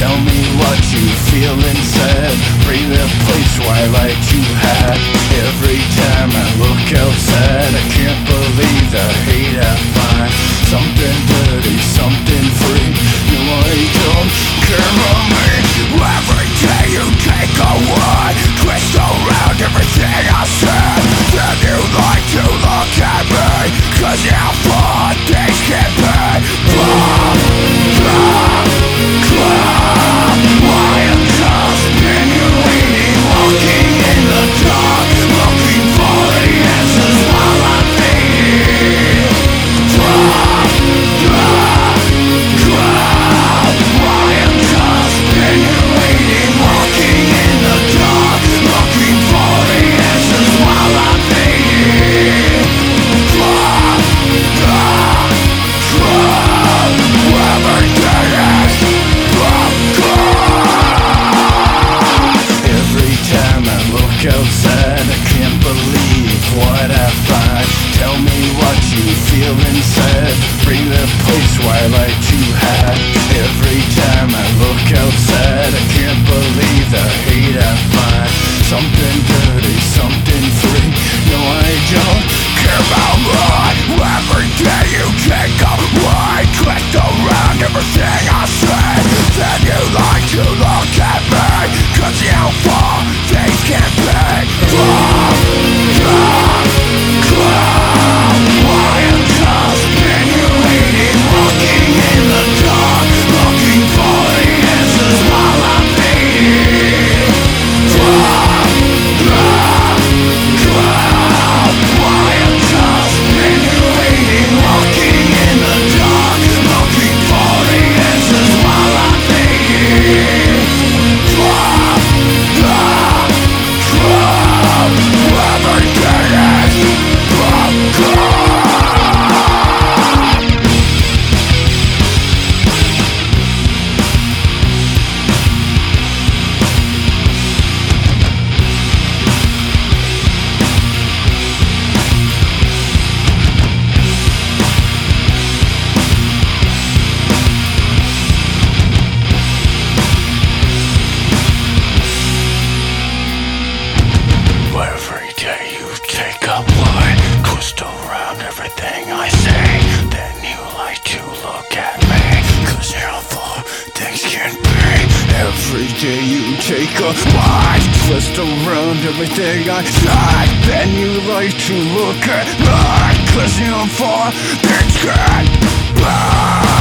Tell me what you feel inside. Bring the place where I like to hide. Every time I look outside, I can't believe the hate I find. Something dirty, something free. No, I don't care about me. Every day you take away, twist around everything I said. Then you like to look at me, 'cause you thought things can be. I am just been waiting, walking in the dark, looking for the answers while I'm fading. I am just been waiting, walking in the dark, looking for the answers while I'm fading. Every time I look outside, I can't believe what I find. Tell me what you feel inside. Bring the place where I like to hide. Every time I look outside, I can't believe the hate I find. Something dirty, something free. No, I don't care about mine. Every day you take away, twist around everything I say. Then you like to look at me, 'cause you thought things can't be. I am just been waiting, walking in the dark, looking for the answers while I'm fading. I am just been waiting, walking in the dark, looking for the answers while I'm fading. Every day you take up line, twist around everything I say. Then you like to look at me, 'cause you thought things can't be. Every day you take a line, twist around everything I say. Then you like to look at me, 'cause you thought things can't be.